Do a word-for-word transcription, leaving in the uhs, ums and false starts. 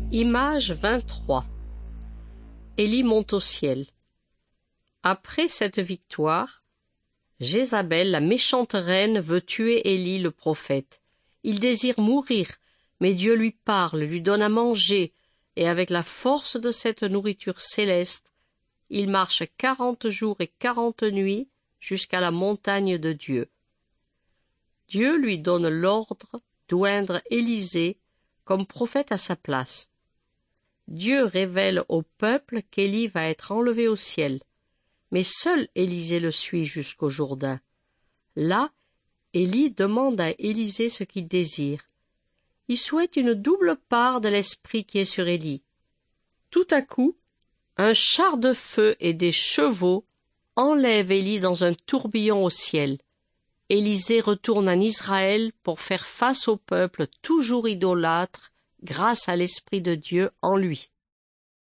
Image vingt-trois. Élie monte au ciel. Après cette victoire, Jézabel, la méchante reine, veut tuer Élie le prophète. Il désire mourir, mais Dieu lui parle, lui donne à manger, et avec la force de cette nourriture céleste, il marche quarante jours et quarante nuits jusqu'à la montagne de Dieu. Dieu lui donne l'ordre d'oindre Élisée comme prophète à sa place. Dieu révèle au peuple qu'Élie va être enlevé au ciel, mais seul Élisée le suit jusqu'au Jourdain. Là, Élie demande à Élisée ce qu'il désire. Il souhaite une double part de l'esprit qui est sur Élie. Tout à coup, un char de feu et des chevaux enlèvent Élie dans un tourbillon au ciel. Élisée retourne en Israël pour faire face au peuple toujours idolâtre grâce à l'Esprit de Dieu en lui.